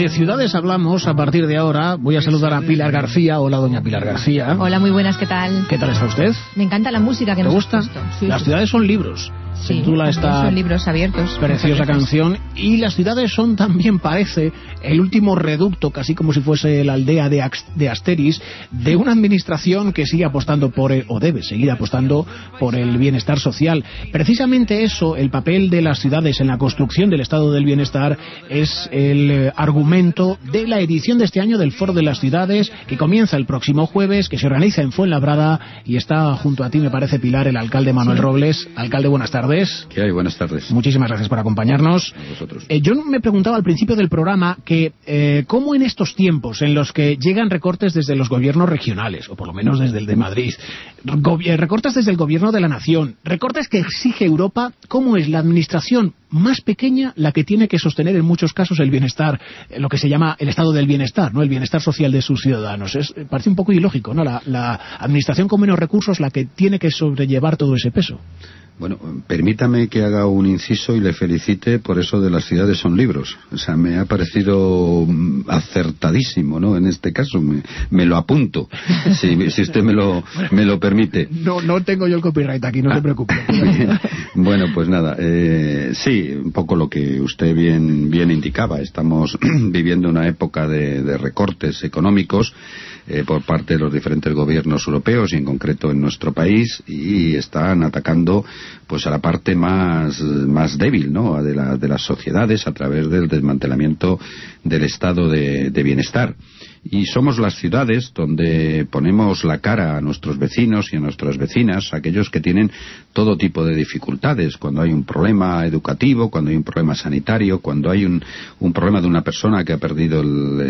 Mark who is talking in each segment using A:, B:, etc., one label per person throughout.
A: de ciudades hablamos a partir de ahora. Voy a saludar a Pilar García. Hola, doña Pilar García.
B: Hola, muy buenas, ¿qué tal?
A: ¿Qué tal está usted?
B: Me encanta la música que
A: ¿Te
B: nos
A: gusta?
B: has puesto. Sí,
A: Las ciudades son libros.
B: Sí,
A: Titula esta
B: son libros abiertos.
A: Preciosa canción. Y las ciudades son también, parece, el último reducto, casi como si fuese la aldea de Asteris, de una administración que sigue apostando por o debe seguir apostando por el bienestar social. Precisamente eso, el papel de las ciudades en la construcción del estado del bienestar, es el argumento de la edición de este año del Foro de las Ciudades, que comienza el próximo jueves, que se organiza en Fuenlabrada, y está junto a ti, me parece, Pilar, el alcalde Manuel Robles. Alcalde, buenas tardes.
C: ¿Qué hay? Buenas tardes.
A: Muchísimas gracias por acompañarnos.
C: A vosotros.
A: Yo me preguntaba al principio del programa que cómo en estos tiempos en los que llegan recortes desde los gobiernos regionales, o por lo menos desde el de Madrid, recortes desde el gobierno de la nación, recortes que exige Europa, cómo es la administración más pequeña la que tiene que sostener en muchos casos el bienestar, lo que se llama el estado del bienestar, ¿no? El bienestar social de sus ciudadanos. Parece un poco ilógico, ¿no? La administración con menos recursos la que tiene que sobrellevar todo ese peso.
C: Bueno, permítame que haga un inciso y le felicite por eso de las ciudades son libros. O sea, me ha parecido acertadísimo, ¿no? En este caso, me lo apunto, si usted me lo permite.
A: No tengo yo el copyright aquí, no se preocupe.
C: Bueno, pues nada, sí, un poco lo que usted bien indicaba. Estamos viviendo una época de recortes económicos por parte de los diferentes gobiernos europeos y en concreto en nuestro país, y están atacando pues a la parte más débil, ¿no? de las sociedades a través del desmantelamiento del estado de bienestar. Y somos las ciudades donde ponemos la cara a nuestros vecinos y a nuestras vecinas, aquellos que tienen todo tipo de dificultades, cuando hay un problema educativo, cuando hay un problema sanitario, cuando hay un problema de una persona que ha perdido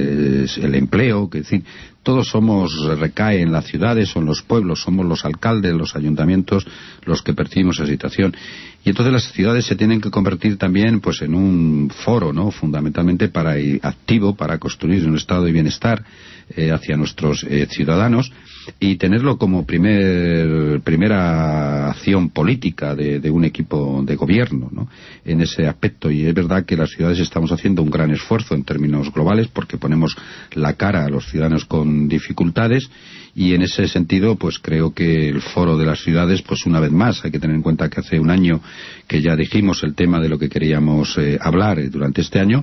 C: el empleo, que es decir, todos recae en las ciudades o en los pueblos, somos los alcaldes, los ayuntamientos los que percibimos esa situación. Y entonces las ciudades se tienen que convertir también pues en un foro, ¿no? Fundamentalmente activo para construir un estado de bienestar hacia nuestros ciudadanos, y tenerlo como primera acción política de un equipo de gobierno, ¿no? En ese aspecto. Y es verdad que las ciudades estamos haciendo un gran esfuerzo en términos globales porque ponemos la cara a los ciudadanos con dificultades, y en ese sentido pues creo que el Foro de las Ciudades, pues una vez más hay que tener en cuenta que hace un año que ya dijimos el tema de lo que queríamos hablar durante este año,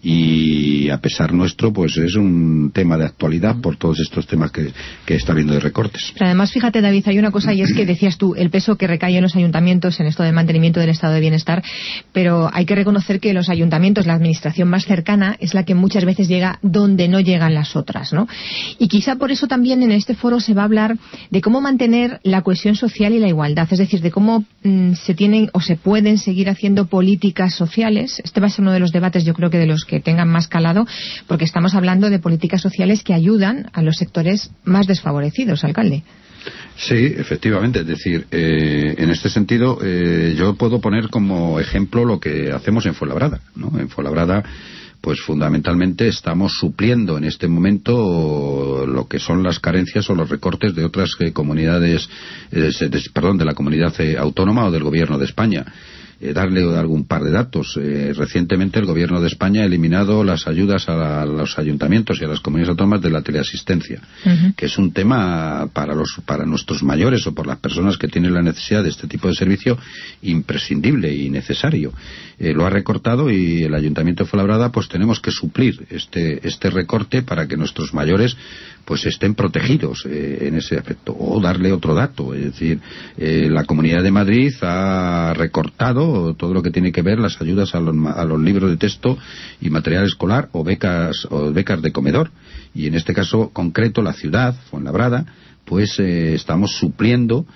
C: y a pesar nuestro pues es un tema de actualidad por todos estos temas que está habiendo de recortes.
B: Pero además, fíjate, David, hay una cosa, y es que decías tú el peso que recae en los ayuntamientos en esto del mantenimiento del estado de bienestar, pero hay que reconocer que los ayuntamientos, la administración más cercana, es la que muchas veces llega donde no llegan las otras, ¿no? Y quizá por eso también en este foro se va a hablar de cómo mantener la cohesión social y la igualdad, es decir, de cómo se tienen o se pueden seguir haciendo políticas sociales. Este va a ser uno de los debates, yo creo que de los que tengan más calado, porque estamos hablando de políticas sociales que ayudan a los sectores más desfavorecidos, alcalde.
C: Sí, efectivamente, es decir, en este sentido yo puedo poner como ejemplo lo que hacemos en Fuenlabrada, ¿no? En Fuenlabrada pues fundamentalmente estamos supliendo en este momento lo que son las carencias o los recortes de otras comunidades, de la comunidad autónoma o del gobierno de España. Darle algún par de datos. Recientemente el gobierno de España ha eliminado las ayudas a los ayuntamientos y a las comunidades autónomas de la teleasistencia, que es un tema para nuestros mayores o por las personas que tienen la necesidad de este tipo de servicio imprescindible y necesario. Lo ha recortado, y el Ayuntamiento de Fuenlabrada pues tenemos que suplir este recorte para que nuestros mayores pues estén protegidos en ese aspecto. O darle otro dato, es decir, la Comunidad de Madrid ha recortado todo lo que tiene que ver las ayudas a los libros de texto y material escolar o becas de comedor, y en este caso concreto la ciudad, Fuenlabrada, pues estamos supliendo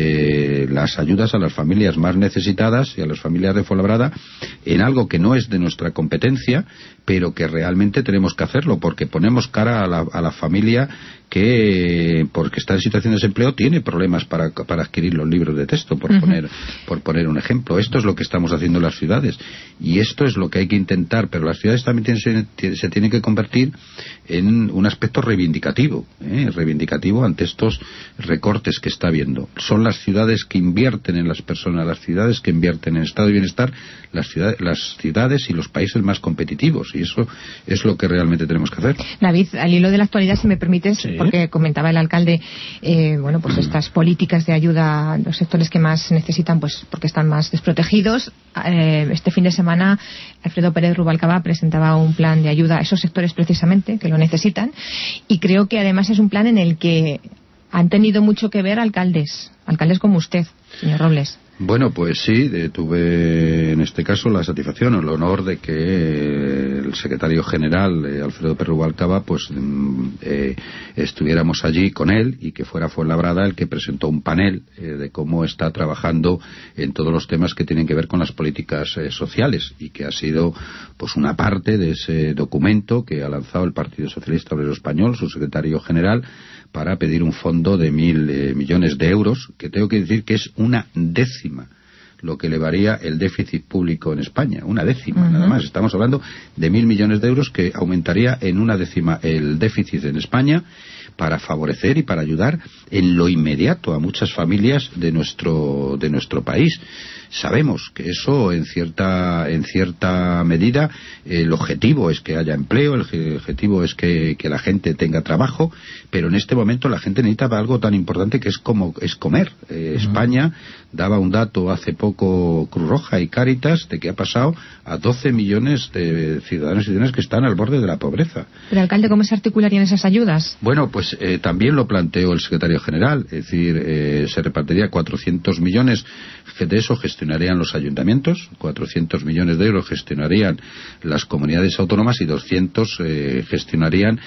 C: las ayudas a las familias más necesitadas y a las familias de Fuenlabrada en algo que no es de nuestra competencia, pero que realmente tenemos que hacerlo porque ponemos cara a la familia que, porque está en situación de desempleo, tiene problemas para adquirir los libros de texto, por poner un ejemplo. Esto es lo que estamos haciendo en las ciudades, y esto es lo que hay que intentar, pero las ciudades también se tienen que convertir en un aspecto reivindicativo ante estos recortes que está habiendo. Son las ciudades que invierten en las personas, las ciudades que invierten en estado de bienestar, las ciudades y los países más competitivos, y eso es lo que realmente tenemos que hacer.
B: David, al hilo de la actualidad, si me permites,
A: sí,
B: porque comentaba el alcalde, pues estas políticas de ayuda a los sectores que más necesitan, pues porque están más desprotegidos. Este fin de semana Alfredo Pérez Rubalcaba presentaba un plan de ayuda a esos sectores precisamente que lo necesitan, y creo que además es un plan en el que han tenido mucho que ver alcaldes como usted, señor Robles.
C: Bueno, pues sí, tuve en este caso la satisfacción o el honor de que el secretario general, Alfredo Pérez Rubalcaba, pues estuviéramos allí con él, y que fuera Fuenlabrada el que presentó un panel de cómo está trabajando en todos los temas que tienen que ver con las políticas sociales, y que ha sido pues una parte de ese documento que ha lanzado el Partido Socialista Obrero Español, su secretario general, para pedir un fondo de 1.000 millones de euros, que tengo que decir que es una décima lo que elevaría el déficit público en España, una décima, nada más. Estamos hablando de 1.000 millones de euros, que aumentaría en una décima el déficit en España, para favorecer y para ayudar en lo inmediato a muchas familias de nuestro país. Sabemos que eso en cierta medida el objetivo es que haya empleo, el objetivo es que la gente tenga trabajo, pero en este momento la gente necesita algo tan importante que es comer. España daba un dato hace poco, Cruz Roja y Cáritas, de que ha pasado a 12 millones de ciudadanos y ciudadanas que están al borde de la pobreza.
B: Pero, alcalde, ¿cómo se articularían esas ayudas?
C: Bueno, pues también lo planteó el secretario general, es decir, se repartiría 400 millones, de eso gestionarían los ayuntamientos, 400 millones de euros gestionarían las comunidades autónomas, y 200 gestionarían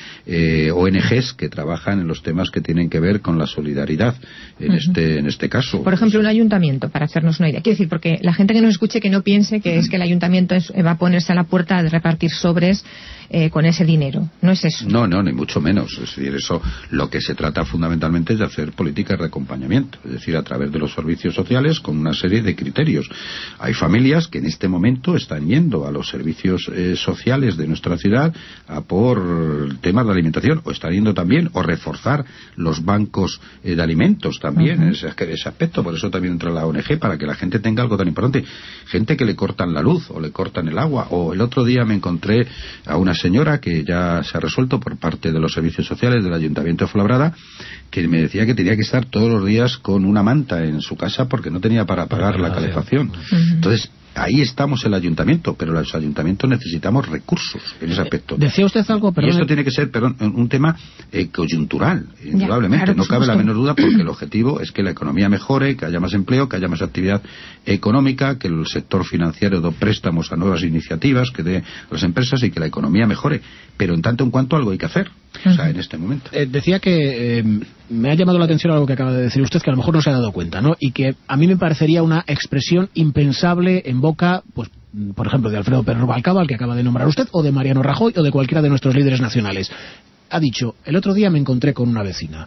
C: ONGs que trabajan en los temas que tienen que ver con la solidaridad en este caso.
B: Por ejemplo, un ayuntamiento, para hacernos una idea. Quiero decir, porque la gente que nos escuche, que no piense que es que el ayuntamiento va a ponerse a la puerta de repartir sobres con ese dinero. No es eso.
C: No, ni mucho menos. Es decir, eso, lo que se trata fundamentalmente es de hacer políticas de acompañamiento, es decir, a través de los servicios sociales, con una serie de criterios. Hay familias que en este momento están yendo a los servicios sociales de nuestra ciudad a por temas de alimentación, o están yendo también, o reforzar los bancos de alimentos también, en ese aspecto. Por eso también entra la ONG, para que la gente tenga algo tan importante. Gente que le cortan la luz, o le cortan el agua. O el otro día me encontré a una señora que ya se ha resuelto por parte de los servicios sociales del Ayuntamiento de Fuenlabrada, que me decía que tenía que estar todos los días con una manta en su casa porque no tenía para pagar la calefacción. Entonces, ahí estamos el ayuntamiento, pero los ayuntamientos necesitamos recursos en ese aspecto.
A: Decía usted algo,
C: y esto tiene que ser, un tema coyuntural, indudablemente. Claro, no cabe la menor duda, porque el objetivo es que la economía mejore, que haya más empleo, que haya más actividad económica, que el sector financiero dé préstamos a nuevas iniciativas, que dé a las empresas, y que la economía mejore. Pero en tanto en cuanto algo hay que hacer. O sea, en este momento.
A: Decía que me ha llamado la atención algo que acaba de decir usted, que a lo mejor no se ha dado cuenta, ¿no? Y que a mí me parecería una expresión impensable en boca, pues, por ejemplo, de Alfredo Pérez Rubalcaba, al que acaba de nombrar usted, o de Mariano Rajoy, o de cualquiera de nuestros líderes nacionales. Ha dicho: el otro día me encontré con una vecina.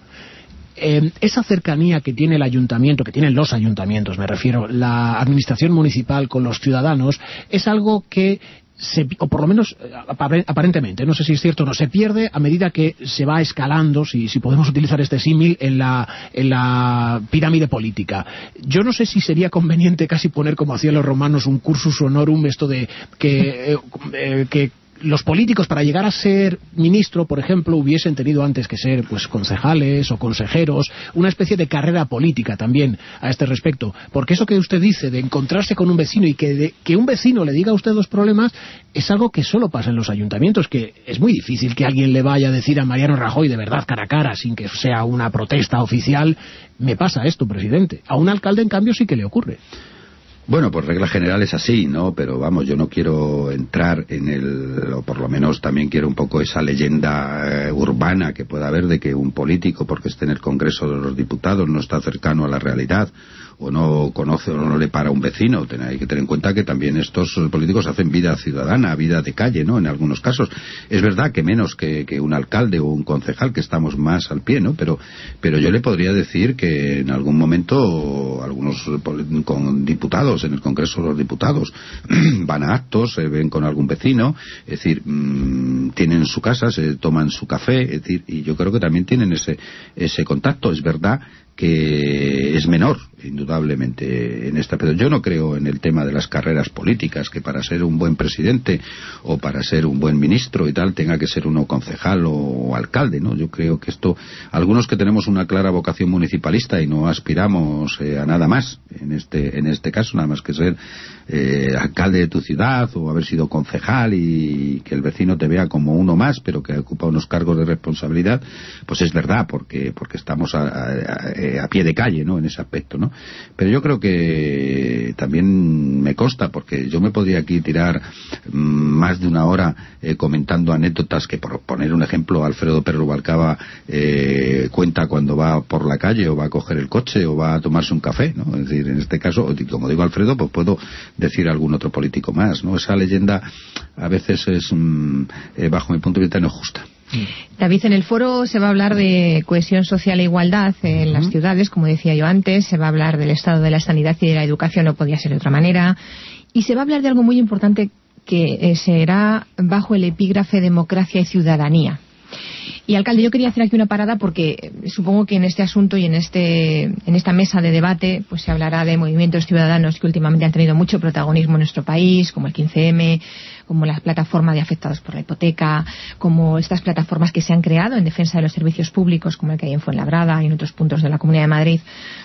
A: Esa cercanía que tiene el ayuntamiento, que tienen los ayuntamientos, me refiero, la administración municipal con los ciudadanos, es algo que o por lo menos aparentemente, no sé si es cierto o no, se pierde a medida que se va escalando, si podemos utilizar este símil, en la pirámide política. Yo no sé si sería conveniente casi poner, como hacían los romanos, un cursus honorum, esto de que los políticos, para llegar a ser ministro, por ejemplo, hubiesen tenido antes que ser, pues, concejales o consejeros, una especie de carrera política también a este respecto. Porque eso que usted dice de encontrarse con un vecino y que un vecino le diga a usted los problemas, es algo que solo pasa en los ayuntamientos, que es muy difícil que alguien le vaya a decir a Mariano Rajoy de verdad, cara a cara, sin que sea una protesta oficial: me pasa esto, presidente. A un alcalde, en cambio, sí que le ocurre.
C: Bueno, por regla general es así, ¿no? Pero vamos, yo no quiero entrar o por lo menos también quiero un poco esa leyenda urbana que pueda haber de que un político, porque esté en el Congreso de los Diputados, no está cercano a la realidad, o no conoce o no le para un vecino. Hay que tener en cuenta que también estos políticos hacen vida ciudadana, vida de calle, ¿no? En algunos casos. Es verdad que menos que un alcalde o un concejal, que estamos más al pie, ¿no? Pero yo le podría decir que en algún momento algunos diputados Diputados, en el Congreso de los Diputados, van a actos, se ven con algún vecino, es decir, tienen su casa, se toman su café, es decir, y yo creo que también tienen ese contacto. Es verdad que es menor, indudablemente, en esta, pero yo no creo en el tema de las carreras políticas, que para ser un buen presidente o para ser un buen ministro y tal tenga que ser uno concejal o alcalde, ¿no? Yo creo que esto, algunos que tenemos una clara vocación municipalista y no aspiramos a nada más en este caso, nada más que ser alcalde de tu ciudad o haber sido concejal y que el vecino te vea como uno más, pero que ocupa unos cargos de responsabilidad, pues es verdad, porque estamos a pie de calle, ¿no?, en ese aspecto, ¿no? Pero yo creo que también me consta, porque yo me podría aquí tirar más de una hora comentando anécdotas que, por poner un ejemplo, Alfredo Pérez Rubalcaba cuenta cuando va por la calle o va a coger el coche o va a tomarse un café, ¿no? Es decir, en este caso, como digo Alfredo, pues puedo decir algún otro político más, ¿no? Esa leyenda a veces es, bajo mi punto de vista, no justa.
B: David, en el foro se va a hablar de cohesión social e igualdad en las ciudades, como decía yo antes, se va a hablar del estado de la sanidad y de la educación, no podía ser de otra manera, y se va a hablar de algo muy importante que será bajo el epígrafe democracia y ciudadanía. Y, alcalde, yo quería hacer aquí una parada porque supongo que en este asunto y en esta mesa de debate pues se hablará de movimientos ciudadanos que últimamente han tenido mucho protagonismo en nuestro país, como el 15M, como las plataformas de afectados por la hipoteca, como estas plataformas que se han creado en defensa de los servicios públicos, como el que hay en Fuenlabrada y en otros puntos de la Comunidad de Madrid.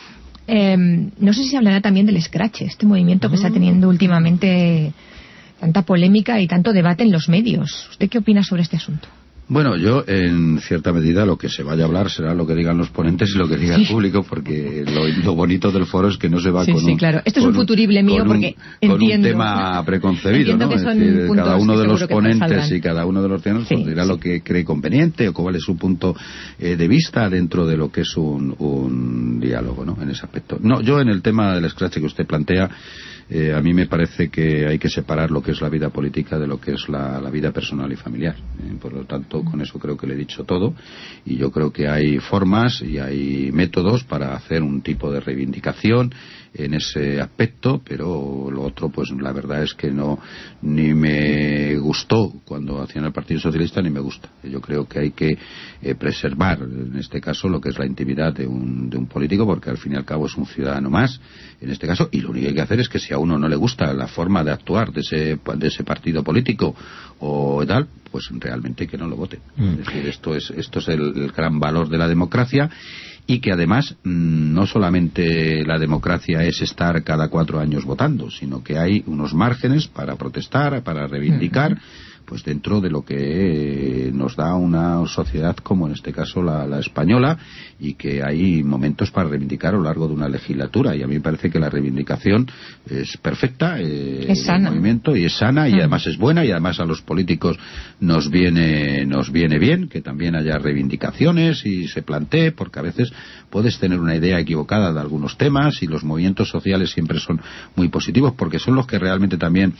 B: No sé si se hablará también del Scratch, este movimiento que está teniendo últimamente tanta polémica y tanto debate en los medios. ¿Usted qué opina sobre este asunto?
C: Bueno, yo, en cierta medida, lo que se vaya a hablar será lo que digan los ponentes y lo que diga el público, porque lo bonito del foro es que no se va con
B: claro. Esto es un futurible mío, porque
C: entiendo, con un tema preconcebido, ¿no? Es decir, cada uno de los ponentes y cada uno de los temas dirá lo que cree conveniente o cuál es su punto de vista dentro de lo que es un diálogo, ¿no?, en ese aspecto. No, yo, en el tema del Scratch que usted plantea, a mí me parece que hay que separar lo que es la vida política de lo que es la vida personal y familiar. Por lo tanto, con eso creo que le he dicho todo, y yo creo que hay formas y hay métodos para hacer un tipo de reivindicación en ese aspecto, pero lo otro, pues la verdad es que ni me gustó cuando hacían el Partido Socialista, ni me gusta. Yo creo que hay que preservar, en este caso, lo que es la intimidad de un político, porque al fin y al cabo es un ciudadano más, en este caso, y lo único que hay que hacer es que, si a uno no le gusta la forma de actuar de ese partido político o tal, pues realmente que no lo vote. Es decir, esto es el gran valor de la democracia, y que además no solamente la democracia es estar cada 4 años votando, sino que hay unos márgenes para protestar, para reivindicar, pues dentro de lo que nos da una sociedad como en este caso la española, y que hay momentos para reivindicar a lo largo de una legislatura, y a mí me parece que la reivindicación es perfecta,
B: es sana,
C: movimiento, y es sana, y además es buena, y además a los políticos nos viene bien que también haya reivindicaciones y se plantee, porque a veces puedes tener una idea equivocada de algunos temas, y los movimientos sociales siempre son muy positivos, porque son los que realmente también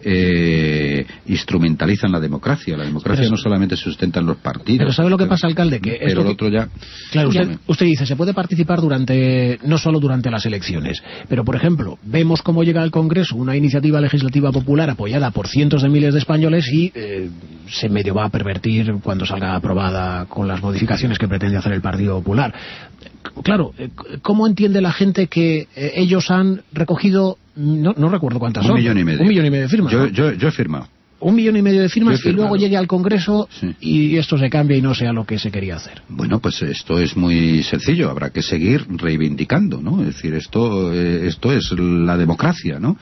C: instrumentalizan la democracia. La democracia no solamente se sustenta en los partidos.
A: Pero ¿sabe lo que pasa, alcalde? Que
C: pero el otro ya...
A: Claro, usted dice, se puede participar no solo durante las elecciones, pero, por ejemplo, vemos cómo llega al Congreso una iniciativa legislativa popular apoyada por cientos de miles de españoles y se medio va a pervertir cuando salga aprobada con las modificaciones que pretende hacer el Partido Popular. Claro, ¿cómo entiende la gente que ellos han recogido, no recuerdo cuántas son?
C: 1,5 millones.
A: 1,5 millones de firmas.
C: Yo he firmado.
A: 1,5 millones de firmas, y luego llegue al Congreso y esto se cambia y no sea lo que se quería hacer.
C: Bueno, pues esto es muy sencillo, habrá que seguir reivindicando, ¿no? Es decir, esto es la democracia, ¿no?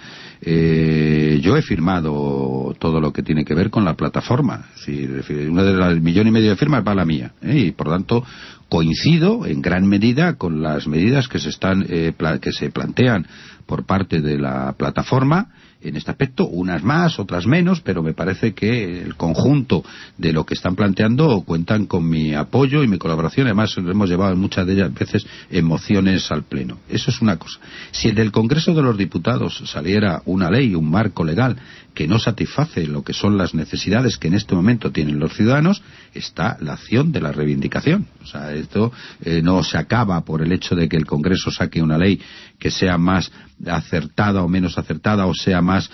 C: Yo he firmado todo lo que tiene que ver con la plataforma, es decir, una de las 1,5 millones de firmas va la mía, y por tanto coincido en gran medida con las medidas que se plantean por parte de la plataforma, en este aspecto, unas más, otras menos, pero me parece que el conjunto de lo que están planteando cuentan con mi apoyo y mi colaboración. Además, hemos llevado muchas de ellas veces mociones al Pleno. Eso es una cosa. Si del Congreso de los Diputados saliera una ley, un marco legal que no satisface lo que son las necesidades que en este momento tienen los ciudadanos, está la acción de la reivindicación. O sea, esto no se acaba por el hecho de que el Congreso saque una ley que sea más acertada o menos acertada, o sea más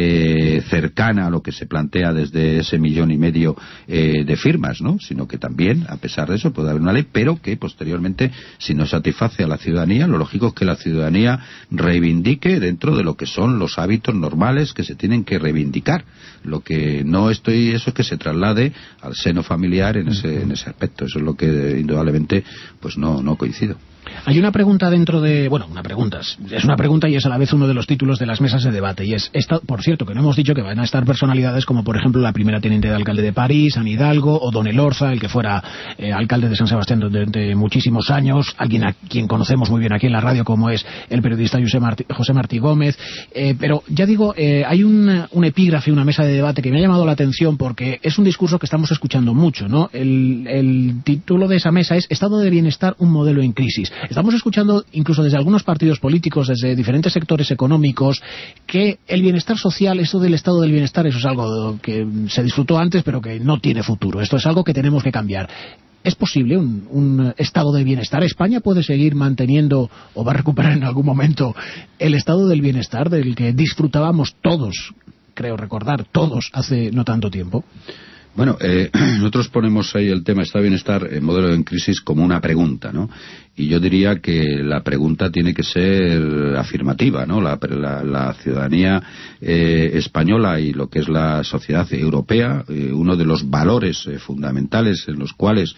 C: cercana a lo que se plantea desde ese 1,5 millones de firmas, ¿no? Sino que también, a pesar de eso, puede haber una ley, pero que posteriormente, si no satisface a la ciudadanía, lo lógico es que la ciudadanía reivindique dentro de lo que son los hábitos normales que se tienen que reivindicar. Lo que no estoy, eso es que se traslade al seno familiar en ese aspecto. Eso es lo que indudablemente pues no coincido.
A: Hay una pregunta dentro de... Bueno, es una pregunta y es a la vez uno de los títulos de las mesas de debate. Y es, por cierto, que no hemos dicho que van a estar personalidades como, por ejemplo, la primera teniente de alcalde de París, Anne Hidalgo, o don Elorza, el que fuera alcalde de San Sebastián durante muchísimos años, alguien a quien conocemos muy bien aquí en la radio, como es el periodista José Martí Gómez. Pero, ya digo, hay un epígrafe, una mesa de debate que me ha llamado la atención porque es un discurso que estamos escuchando mucho, ¿no? El título de esa mesa es Estado de Bienestar, un modelo en crisis. Estamos escuchando, incluso desde algunos partidos políticos, desde diferentes sectores económicos, que el bienestar social, esto del estado del bienestar, eso es algo que se disfrutó antes, pero que no tiene futuro. Esto es algo que tenemos que cambiar. ¿Es posible un estado de bienestar? ¿España puede seguir manteniendo o va a recuperar en algún momento el estado del bienestar del que disfrutábamos todos, creo recordar, todos hace no tanto tiempo?
C: Bueno, nosotros ponemos ahí el tema estado de bienestar, el modelo en crisis, como una pregunta, ¿no? Y yo diría que la pregunta tiene que ser afirmativa, ¿no? La ciudadanía española y lo que es la sociedad europea, uno de los valores fundamentales en los cuales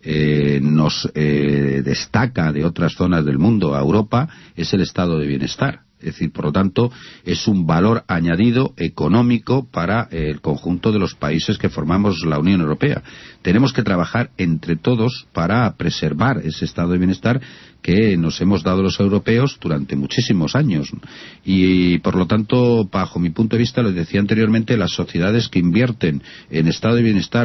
C: nos destaca de otras zonas del mundo a Europa es el estado de bienestar. Es decir, por lo tanto, es un valor añadido económico para el conjunto de los países que formamos la Unión Europea. Tenemos que trabajar entre todos para preservar ese estado de bienestar que nos hemos dado los europeos durante muchísimos años. Y, por lo tanto, bajo mi punto de vista, lo decía anteriormente, las sociedades que invierten en estado de bienestar,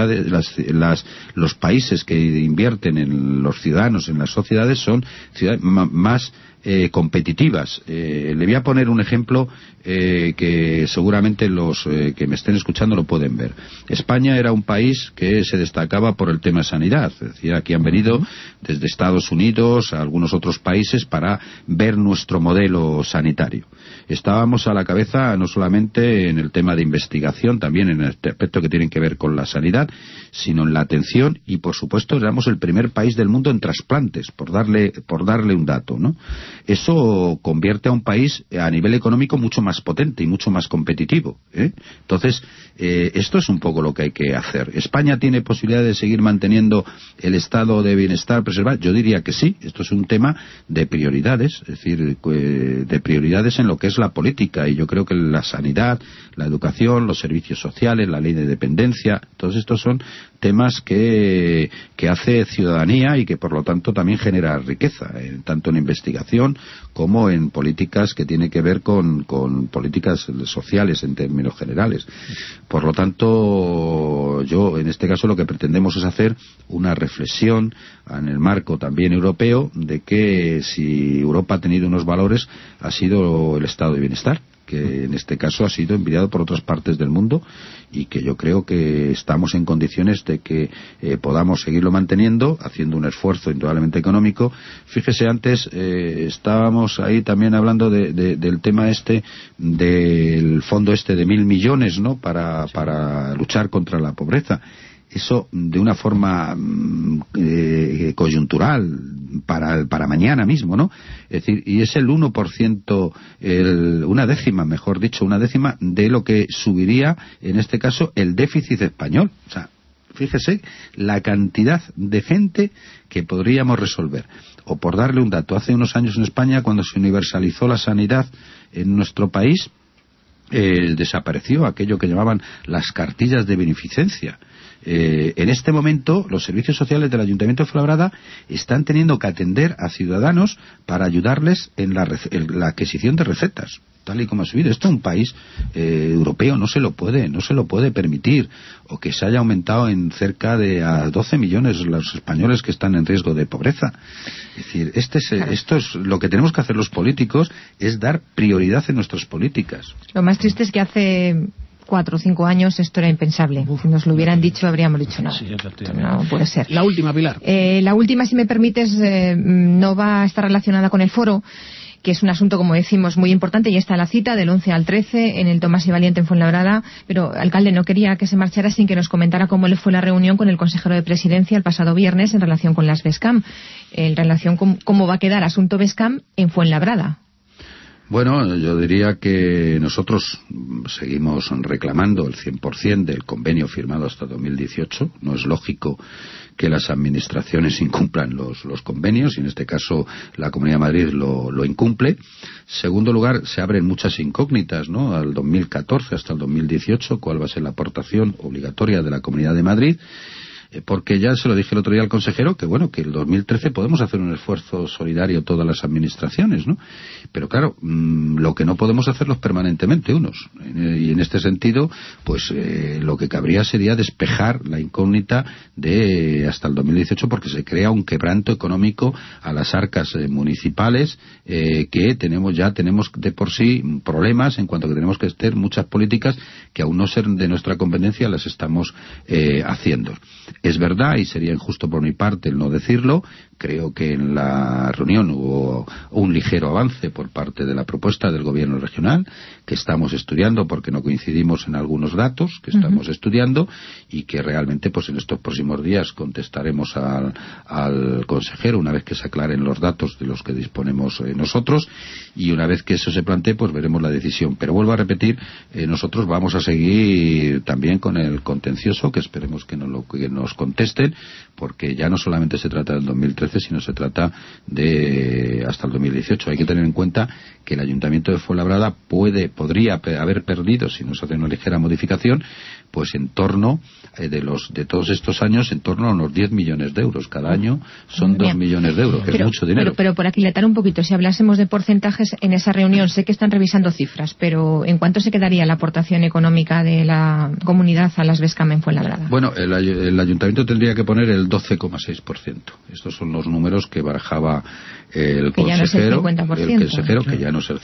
C: los países que invierten en los ciudadanos, en las sociedades, son ciudades más competitivas. Le voy a poner un ejemplo que seguramente los que me estén escuchando lo pueden ver. España era un país que se destacaba por el tema sanidad. Es decir, aquí han venido desde Estados Unidos a algunos otros países para ver nuestro modelo sanitario. Estábamos a la cabeza no solamente en el tema de investigación, también en este aspecto que tienen que ver con la sanidad, sino en la atención, y por supuesto éramos el primer país del mundo en trasplantes, por darle un dato, ¿no? Eso convierte a un país a nivel económico mucho más potente y mucho más competitivo, ¿eh? Entonces, esto es un poco lo que hay que hacer. ¿España tiene posibilidad de seguir manteniendo el estado de bienestar preservado? Yo diría que sí. Esto es un tema de prioridades, es decir, de prioridades en lo que es la política, y yo creo que la sanidad, la educación, los servicios sociales, la ley de dependencia, todos estos son temas que hace ciudadanía y que por lo tanto también genera riqueza, tanto en investigación como en políticas que tienen que ver con políticas sociales en términos generales. Por lo tanto, yo en este caso lo que pretendemos es hacer una reflexión en el marco también europeo de que si Europa ha tenido unos valores ha sido el estado de bienestar, que en este caso ha sido envidiado por otras partes del mundo, y que yo creo que estamos en condiciones de que podamos seguirlo manteniendo, haciendo un esfuerzo indudablemente económico. Fíjese, antes estábamos ahí también hablando del tema del fondo de 1.000 millones, ¿no?, para luchar contra la pobreza. Eso de una forma coyuntural, para mañana mismo, ¿no? Es decir, y es el 1%, una décima de lo que subiría, en este caso, el déficit español. O sea, fíjese la cantidad de gente que podríamos resolver. O por darle un dato, hace unos años en España, cuando se universalizó la sanidad en nuestro país, desapareció aquello que llamaban las cartillas de beneficencia. En este momento los servicios sociales del Ayuntamiento de Fuenlabrada están teniendo que atender a ciudadanos para ayudarles en la adquisición de recetas. tal y como ha subido. Esto un país europeo no se lo puede permitir, o que se haya aumentado en cerca de a 12 millones los españoles que están en riesgo de pobreza. Es decir, esto es lo que tenemos que hacer los políticos, es dar prioridad en nuestras políticas.
B: Lo más triste es que hace 4 o 5 años esto era impensable. Si nos lo hubieran dicho, habríamos dicho nada. Sí, no puede ser.
A: La última, Pilar.
B: La última, si me permites, no va a estar relacionada con el foro, que es un asunto, como decimos, muy importante, y está la cita del 11 al 13 en el Tomás y Valiente en Fuenlabrada. Pero, alcalde, no quería que se marchara sin que nos comentara cómo le fue la reunión con el consejero de Presidencia el pasado viernes en relación con las BESCAM, en relación con cómo va a quedar asunto BESCAM en Fuenlabrada.
C: Bueno, yo diría que nosotros seguimos reclamando el 100% del convenio firmado hasta 2018. No es lógico que las administraciones incumplan los convenios, y en este caso la Comunidad de Madrid lo incumple. Segundo lugar, se abren muchas incógnitas, ¿no? Al 2014 hasta el 2018, cuál va a ser la aportación obligatoria de la Comunidad de Madrid. Porque ya se lo dije el otro día al consejero, que bueno, que el 2013 podemos hacer un esfuerzo solidario todas las administraciones, ¿no? Pero claro, lo que no podemos hacerlo permanentemente unos. Y en este sentido, pues lo que cabría sería despejar la incógnita de hasta el 2018, porque se crea un quebranto económico a las arcas municipales, que tenemos de por sí problemas en cuanto a que tenemos que hacer muchas políticas que aún no ser de nuestra competencia las estamos haciendo. Es verdad, y sería injusto por mi parte el no decirlo, creo que en la reunión hubo un ligero avance por parte de la propuesta del gobierno regional, que estamos estudiando porque no coincidimos en algunos datos, que estamos estudiando, y que realmente pues en estos próximos días contestaremos al consejero una vez que se aclaren los datos de los que disponemos nosotros, y una vez que eso se plantee pues veremos la decisión. Pero vuelvo a repetir, nosotros vamos a seguir también con el contencioso, que esperemos que nos contesten, porque ya no solamente se trata del 2013, sino se trata de hasta el 2018. Hay que tener en cuenta que el Ayuntamiento de Fuenlabrada podría haber perdido, si no se hace una ligera modificación, pues en torno de todos estos años, en torno a unos 10 millones de euros. Cada año son 2 millones de euros, que es mucho dinero.
B: Pero por aquilatar un poquito, si hablásemos de porcentajes en esa reunión, sé que están revisando cifras, pero ¿en cuánto se quedaría la aportación económica de la comunidad a las BESCAM en Fuenlabrada?
C: Bueno, el Ayuntamiento tendría que poner el 12,6%. Estos son los números que barajaba el consejero, que ya no es el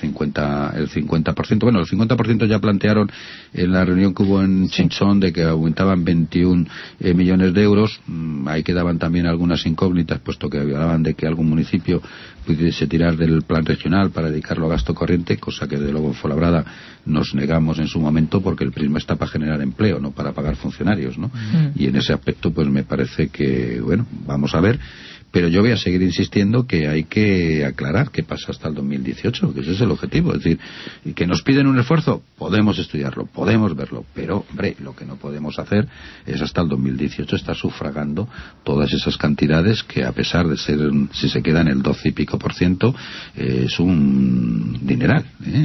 C: 50%. Bueno, el 50% ya plantearon en la reunión que hubo en Chinchón, de que aumentaban 21 millones de euros. Ahí quedaban también algunas incógnitas, puesto que hablaban de que algún municipio pudiese tirar del plan regional para dedicarlo a gasto corriente, cosa que de luego en Fuenlabrada nos negamos en su momento, porque el prisma está para generar empleo, no para pagar funcionarios, ¿no? Y en ese aspecto pues me parece que, bueno, vamos a ver. Pero yo voy a seguir insistiendo que hay que aclarar qué pasa hasta el 2018, que ese es el objetivo. Es decir, que nos piden un esfuerzo, podemos estudiarlo, podemos verlo, pero, hombre, lo que no podemos hacer es hasta el 2018 estar sufragando todas esas cantidades que, a pesar de ser, si se queda en el 12 y pico %, es un dineral.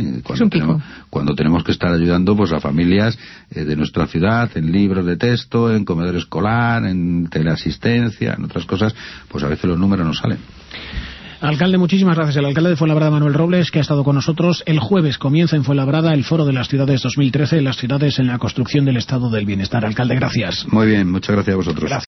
C: Cuando tenemos que estar ayudando pues a familias de nuestra ciudad, en libros de texto, en comedor escolar, en teleasistencia, en otras cosas, pues a veces los números no salen.
A: Alcalde, muchísimas gracias. El alcalde de Fuenlabrada, Manuel Robles, que ha estado con nosotros. El jueves comienza en Fuenlabrada el Foro de las Ciudades 2013, las ciudades en la construcción del Estado del Bienestar. Alcalde, gracias.
C: Muy bien, muchas gracias a vosotros.
A: Gracias.